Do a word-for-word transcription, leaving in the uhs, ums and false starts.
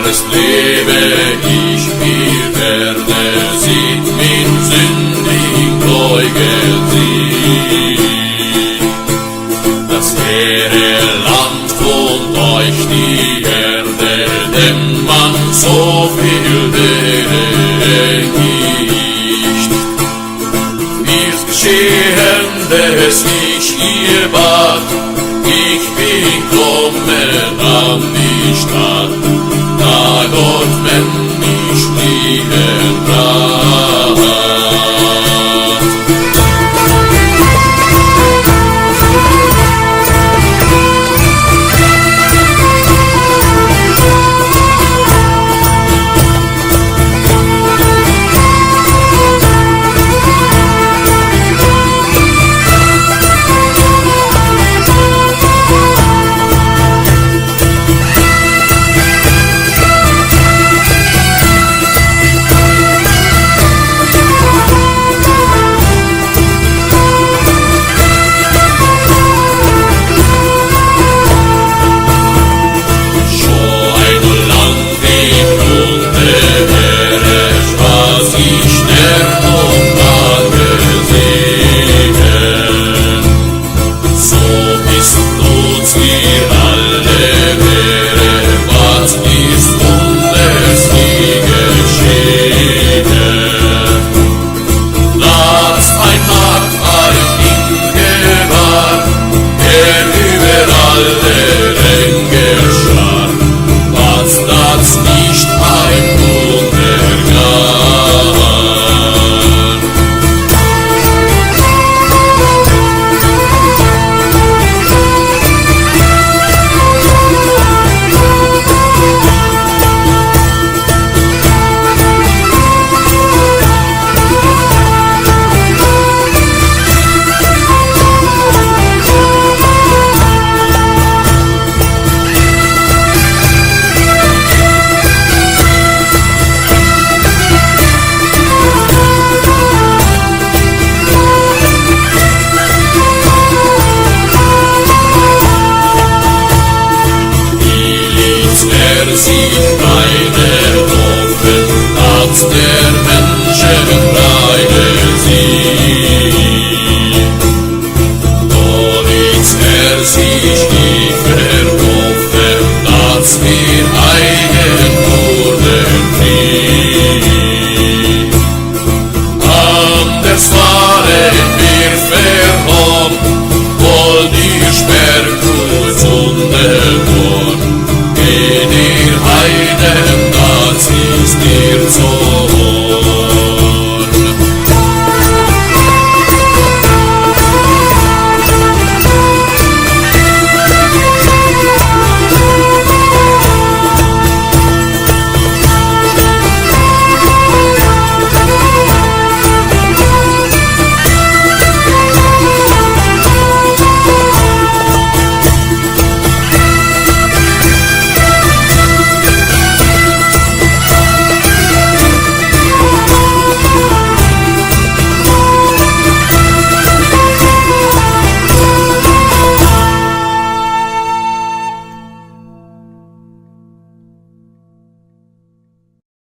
es lebe ich, wie werde sieht min sündig Gläubel das hehre Land wohnt euch die Erde, dem man so viel berechtigt. Wie's geschehen, des ich ihr bat, ich bin kommen an die Stadt, da Gott Mensch lieben brat. All